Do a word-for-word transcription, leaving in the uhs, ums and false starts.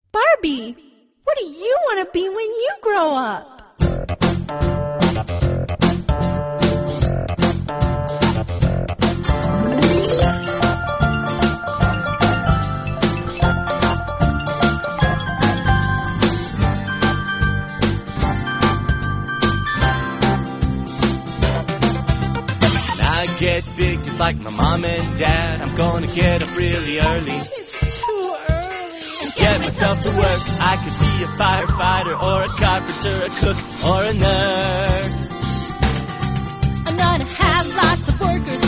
Barbie, what do you want to be when you grow up? Get big just like my mom and dad. I'm gonna get up really early. It's too early. And get myself to work. I could be a firefighter or a carpenter, a cook or a nurse. I'm gonna have lots of workers